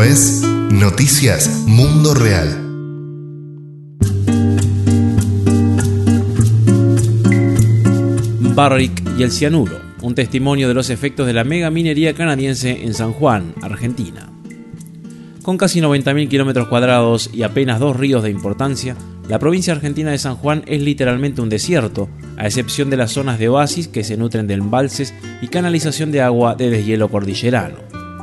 es Noticias Mundo Real. Barrick y el cianuro, un testimonio de los efectos de la mega minería canadiense en San Juan, Argentina. Con casi 90.000 kilómetros cuadrados y apenas 2 ríos de importancia, la provincia argentina de San Juan es literalmente un desierto, a excepción de las zonas de oasis que se nutren de embalses y canalización de agua de deshielo cordillerano.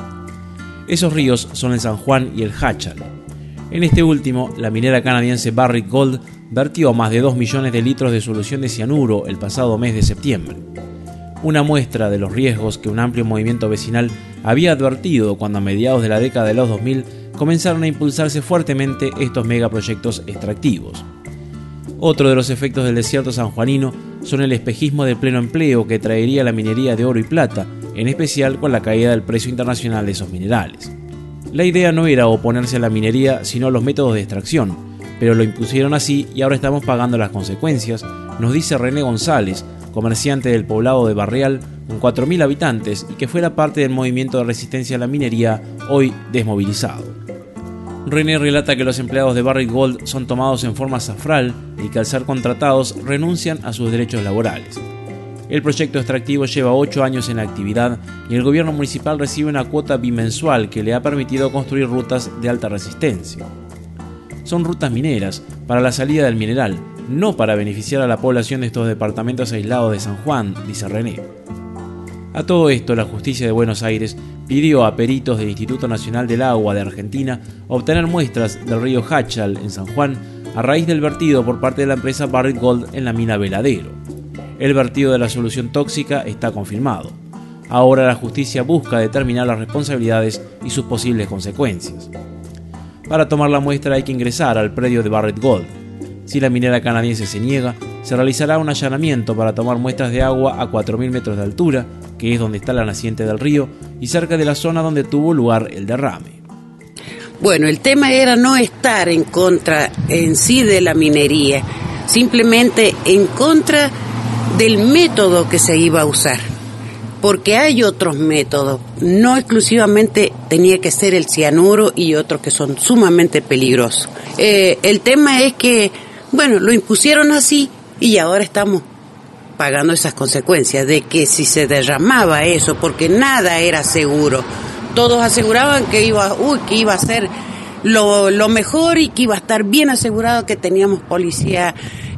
Esos ríos son el San Juan y el Háchal. En este último, la minera canadiense Barrick Gold vertió más de 2 millones de litros de solución de cianuro el pasado mes de septiembre. Una muestra de los riesgos que un amplio movimiento vecinal había advertido cuando a mediados de la década de los 2000 comenzaron a impulsarse fuertemente estos megaproyectos extractivos. Otro de los efectos del desierto sanjuanino son el espejismo de pleno empleo que traería la minería de oro y plata, en especial con la caída del precio internacional de esos minerales. La idea no era oponerse a la minería, sino a los métodos de extracción, pero lo impusieron así y ahora estamos pagando las consecuencias, nos dice René González, comerciante del poblado de Barreal, con 4.000 habitantes y que fuera parte del movimiento de resistencia a la minería, hoy desmovilizado. René relata que los empleados de Barrick Gold son tomados en forma zafral y que al ser contratados renuncian a sus derechos laborales. El proyecto extractivo lleva 8 años en actividad y el gobierno municipal recibe una cuota bimensual que le ha permitido construir rutas de alta resistencia. Son rutas mineras para la salida del mineral, no para beneficiar a la población de estos departamentos aislados de San Juan, dice René. A todo esto, la justicia de Buenos Aires pidió a peritos del Instituto Nacional del Agua de Argentina obtener muestras del río Háchal en San Juan a raíz del vertido por parte de la empresa Barrick Gold en la mina Veladero. El vertido de la solución tóxica está confirmado. Ahora la justicia busca determinar las responsabilidades y sus posibles consecuencias. Para tomar la muestra hay que ingresar al predio de Barrick Gold. Si la minera canadiense se niega, se realizará un allanamiento para tomar muestras de agua a 4.000 metros de altura, que es donde está la naciente del río, y cerca de la zona donde tuvo lugar el derrame. Bueno, el tema era no estar en contra en sí de la minería, simplemente en contra del método que se iba a usar, porque hay otros métodos, no exclusivamente tenía que ser el cianuro y otros que son sumamente peligrosos. El tema es que, bueno, lo impusieron así y ahora estamos pagando esas consecuencias de que si se derramaba eso, porque nada era seguro, todos aseguraban que iba a ser lo mejor y que iba a estar bien asegurado, que teníamos policía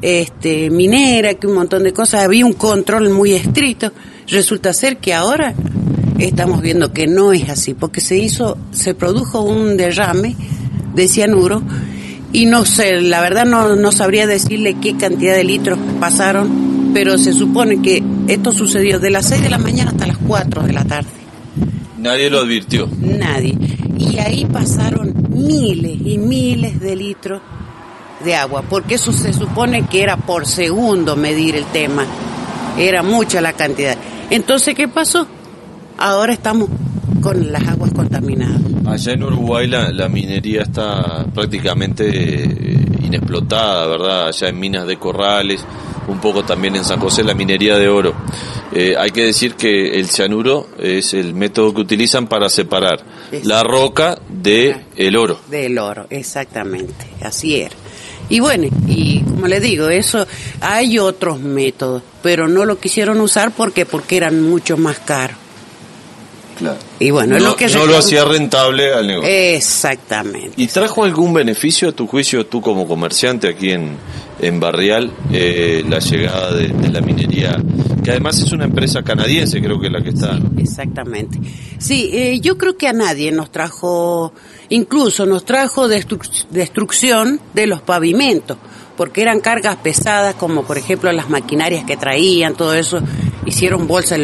minera, que un montón de cosas, había un control muy estricto. Resulta ser que ahora estamos viendo que no es así, porque se produjo un derrame de cianuro y no sé, la verdad no sabría decirle qué cantidad de litros pasaron, pero se supone que esto sucedió de las 6 de la mañana hasta las 4 de la tarde. Nadie lo advirtió. Nadie. Y ahí pasaron miles y miles de litros de agua, porque eso se supone que era por segundo medir el tema. Era mucha la cantidad. Entonces, ¿qué pasó? Ahora estamos con las aguas contaminadas. Allá en Uruguay la minería está prácticamente inexplotada, ¿verdad? Allá en minas de Corrales, un poco también en San José, la minería de oro. Hay que decir que el cianuro es el método que utilizan para separar la roca del oro. Del oro, exactamente, así era. Y bueno, y como le digo, eso hay otros métodos, pero no lo quisieron usar porque eran mucho más caros. Claro. Y bueno, no lo hacía rentable al negocio. Exactamente. ¿Y trajo algún beneficio a tu juicio, tú como comerciante aquí en Barrial, la llegada de la minería, que además es una empresa canadiense, creo que es la que está? Sí, exactamente. Sí, yo creo que a nadie nos trajo, incluso nos trajo destrucción de los pavimentos, porque eran cargas pesadas, como por ejemplo las maquinarias que traían, todo eso, hicieron bolsa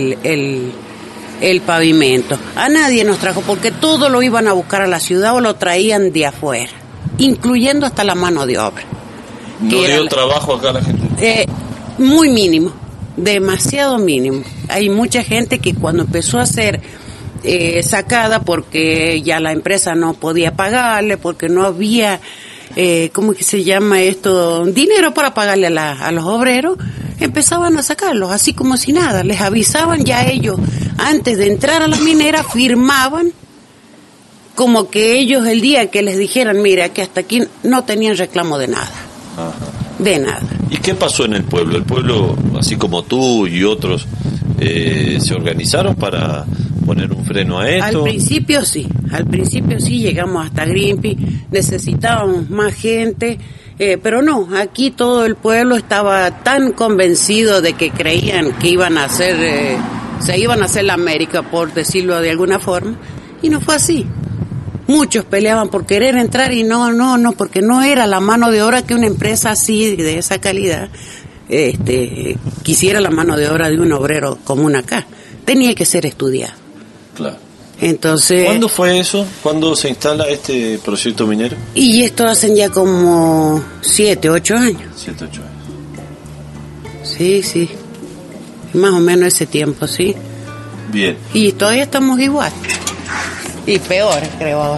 el pavimento. A nadie nos trajo, porque todo lo iban a buscar a la ciudad o lo traían de afuera, incluyendo hasta la mano de obra. ¿No dio trabajo acá a la gente? Muy mínimo, demasiado mínimo. Hay mucha gente que cuando empezó a ser sacada porque ya la empresa no podía pagarle, porque no había, ¿cómo que se llama esto? Dinero para pagarle a los obreros, empezaban a sacarlos, así como si nada. Les avisaban ya ellos, antes de entrar a la minera, firmaban como que ellos el día que les dijeran, mira, que hasta aquí no tenían reclamo de nada. Ajá. De nada. ¿Y qué pasó en el pueblo? El pueblo, así como tú y otros, se organizaron para poner un freno a esto. Al principio sí, llegamos hasta Greenpeace, necesitábamos más gente, pero no, aquí todo el pueblo estaba tan convencido de que creían que iban a hacer, se iban a hacer la América, por decirlo de alguna forma, y no fue así. Muchos peleaban por querer entrar y no, porque no era la mano de obra que una empresa así, de esa calidad, quisiera la mano de obra de un obrero común acá. Tenía que ser estudiado. Claro. Entonces. ¿Cuándo fue eso? ¿Cuándo se instala este proyecto minero? Y esto hacen ya como 7, 8 años. 7, 8 años. Sí. Más o menos ese tiempo, sí. Bien. Y todavía estamos igual. Y peor, creo ahora.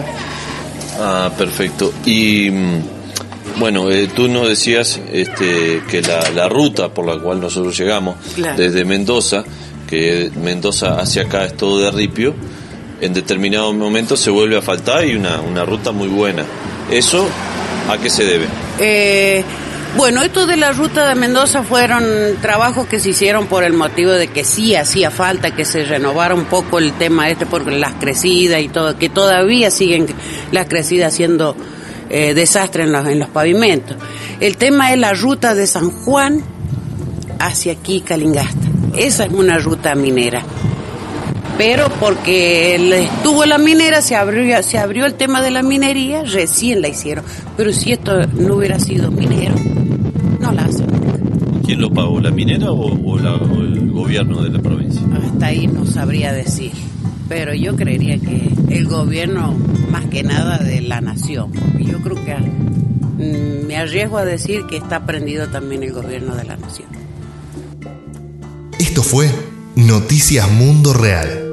Ah, perfecto. Y bueno, tú nos decías que la ruta por la cual nosotros llegamos, claro, desde Mendoza, que Mendoza hacia acá es todo de ripio, en determinado momento se vuelve a faltar y una ruta muy buena. ¿Eso a qué se debe? Bueno, esto de la ruta de Mendoza fueron trabajos que se hicieron por el motivo de que sí hacía falta que se renovara un poco el tema por las crecidas y todo, que todavía siguen las crecidas haciendo desastre en los pavimentos. El tema es la ruta de San Juan hacia aquí, Calingasta. Esa es una ruta minera. Pero porque estuvo la minera, se abrió el tema de la minería, recién la hicieron. Pero si esto no hubiera sido minero, no la hacen. ¿Quién lo pagó, la minera o el gobierno de la provincia? Hasta ahí no sabría decir. Pero yo creería que el gobierno, más que nada de la nación. Yo creo que me arriesgo a decir que está prendido también el gobierno de la nación. Esto fue Noticias Mundo Real.